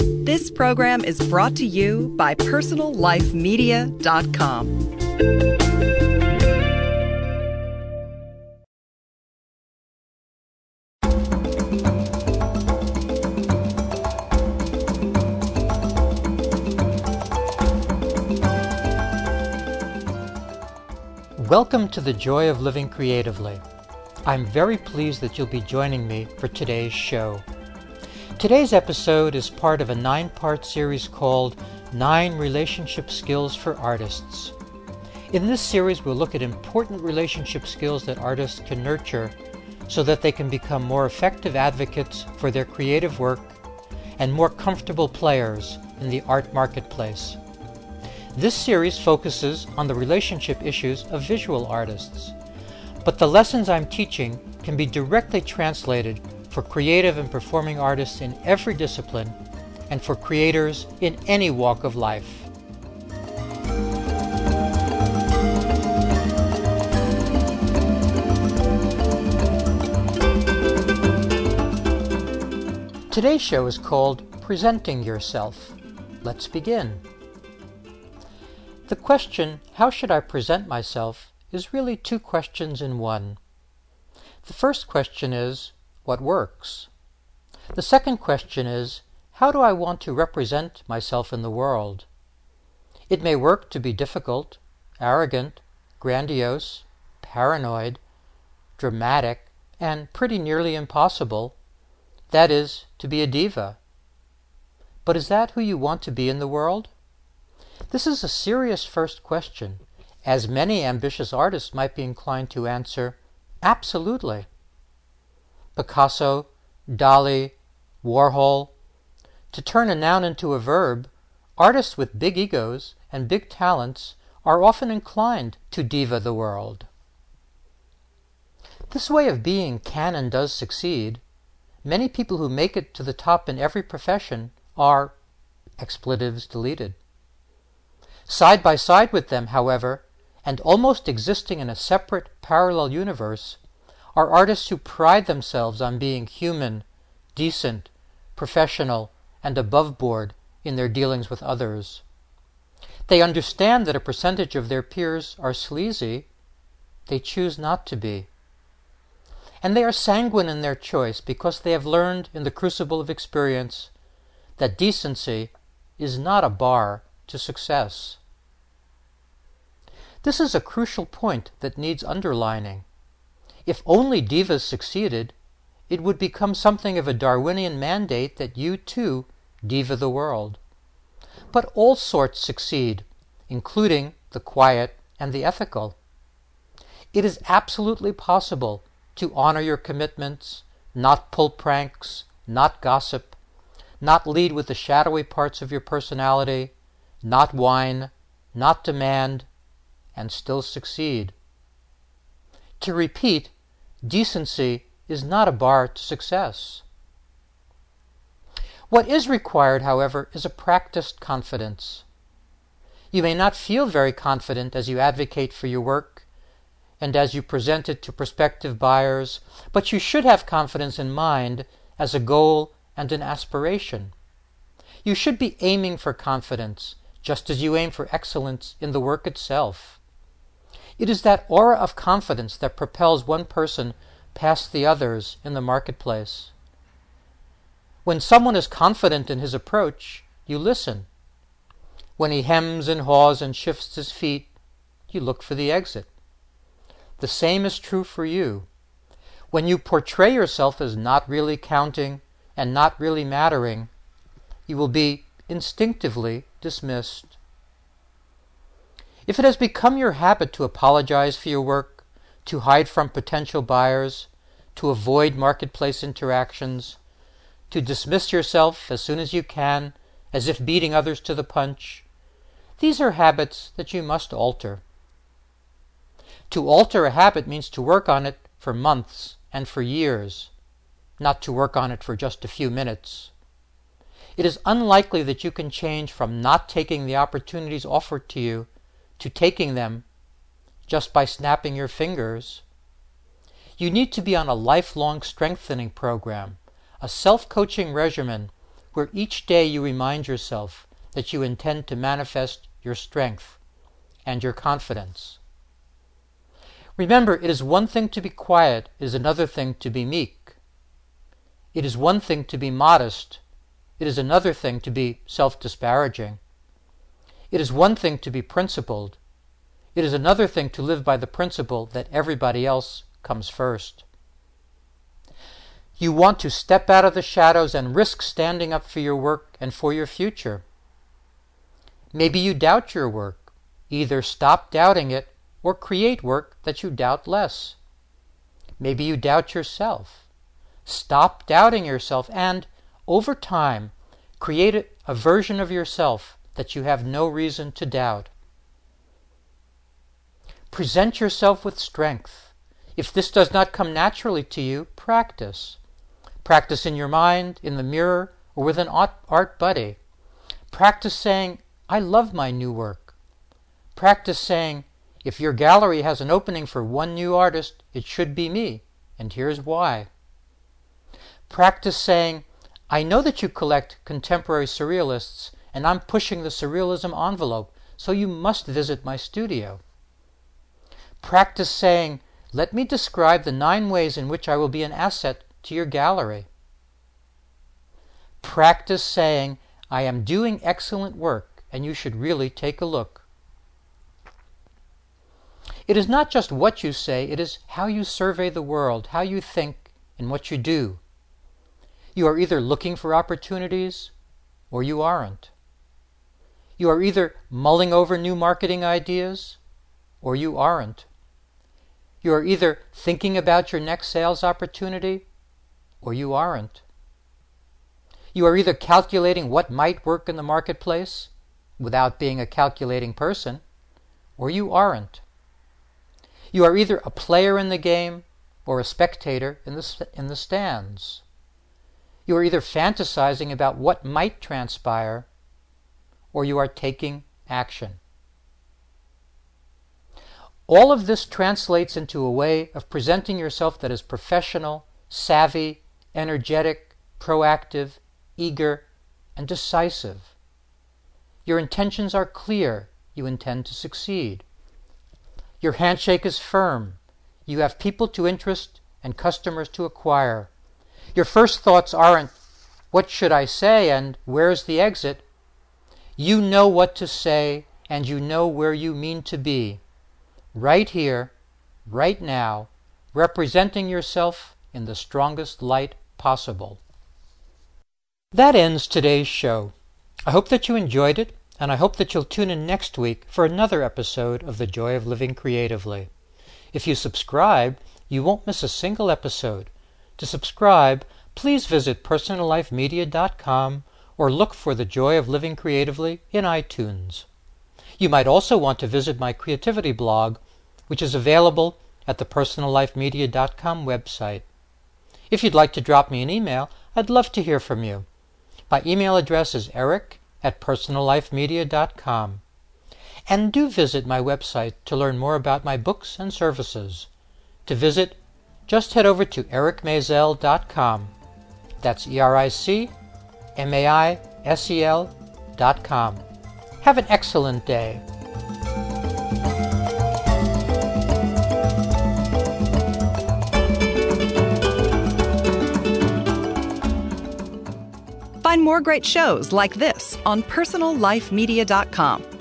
This program is brought to you by PersonalLifeMedia.com. Welcome to the Joy of Living Creatively. I'm very pleased that you'll be joining me for today's show. Today's episode is part of a 9-part series called 9 Relationship Skills for Artists. In this series, we'll look at important relationship skills that artists can nurture so that they can become more effective advocates for their creative work and more comfortable players in the art marketplace. This series focuses on the relationship issues of visual artists, but the lessons I'm teaching can be directly translated for creative and performing artists in every discipline and for creators in any walk of life. Today's show is called Presenting Yourself. Let's begin. The question, how should I present myself, is really 2 questions in one. The first question is, what works? The second question is, how do I want to represent myself in the world? It may work to be difficult, arrogant, grandiose, paranoid, dramatic, and pretty nearly impossible. That is, to be a diva. But is that who you want to be in the world? This is a serious first question, as many ambitious artists might be inclined to answer, absolutely. Picasso, Dali, Warhol. To turn a noun into a verb, artists with big egos and big talents are often inclined to diva the world. This way of being can and does succeed. Many people who make it to the top in every profession are, expletives deleted. Side by side with them, however, and almost existing in a separate parallel universe, are artists who pride themselves on being human, decent, professional, and above board in their dealings with others. They understand that a percentage of their peers are sleazy. They choose not to be. And they are sanguine in their choice because they have learned in the crucible of experience that decency is not a bar to success. This is a crucial point that needs underlining. If only divas succeeded, it would become something of a Darwinian mandate that you too diva the world. But all sorts succeed, including the quiet and the ethical. It is absolutely possible to honor your commitments, not pull pranks, not gossip, not lead with the shadowy parts of your personality, not whine, not demand, and still succeed. To repeat, decency is not a bar to success. What is required, however, is a practiced confidence. You may not feel very confident as you advocate for your work and as you present it to prospective buyers, but you should have confidence in mind as a goal and an aspiration. You should be aiming for confidence, just as you aim for excellence in the work itself. It is that aura of confidence that propels one person past the others in the marketplace. When someone is confident in his approach, you listen. When he hems and haws and shifts his feet, you look for the exit. The same is true for you. When you portray yourself as not really counting and not really mattering, you will be instinctively dismissed. If it has become your habit to apologize for your work, to hide from potential buyers, to avoid marketplace interactions, to dismiss yourself as soon as you can, as if beating others to the punch, these are habits that you must alter. To alter a habit means to work on it for months and for years, not to work on it for just a few minutes. It is unlikely that you can change from not taking the opportunities offered to you to taking them just by snapping your fingers. You need to be on a lifelong strengthening program, a self-coaching regimen where each day you remind yourself that you intend to manifest your strength and your confidence. Remember, it is one thing to be quiet, it is another thing to be meek. It is one thing to be modest, it is another thing to be self-disparaging. It is one thing to be principled, it is another thing to live by the principle that everybody else comes first. You want to step out of the shadows and risk standing up for your work and for your future. Maybe you doubt your work. Either stop doubting it or create work that you doubt less. Maybe you doubt yourself. Stop doubting yourself and, over time, create a version of yourself that you have no reason to doubt. Present yourself with strength. If this does not come naturally to you, practice. Practice in your mind, in the mirror, or with an art buddy. Practice saying, I love my new work. Practice saying, if your gallery has an opening for one new artist, it should be me, and here's why. Practice saying, I know that you collect contemporary surrealists, and I'm pushing the surrealism envelope, so you must visit my studio. Practice saying, let me describe the 9 ways in which I will be an asset to your gallery. Practice saying, I am doing excellent work, and you should really take a look. It is not just what you say, it is how you survey the world, how you think, and what you do. You are either looking for opportunities, or you aren't. You are either mulling over new marketing ideas, or you aren't. You are either thinking about your next sales opportunity, or you aren't. You are either calculating what might work in the marketplace, without being a calculating person, or you aren't. You are either a player in the game or a spectator in the stands. You are either fantasizing about what might transpire or you are taking action. All of this translates into a way of presenting yourself that is professional, savvy, energetic, proactive, eager, and decisive. Your intentions are clear. You intend to succeed. Your handshake is firm. You have people to interest and customers to acquire. Your first thoughts aren't, what should I say and where's the exit? You know what to say and you know where you mean to be. Right here, right now, representing yourself in the strongest light possible. That ends today's show. I hope that you enjoyed it, and I hope that you'll tune in next week for another episode of The Joy of Living Creatively. If you subscribe, you won't miss a single episode. To subscribe, please visit personallifemedia.com or look for The Joy of Living Creatively in iTunes. You might also want to visit my creativity blog, which is available at the personallifemedia.com website. If you'd like to drop me an email, I'd love to hear from you. My email address is eric@personallifemedia.com. And do visit my website to learn more about my books and services. To visit, just head over to ericmaisel.com. That's EricMaisel.com. Have an excellent day. Find more great shows like this on personallifemedia.com.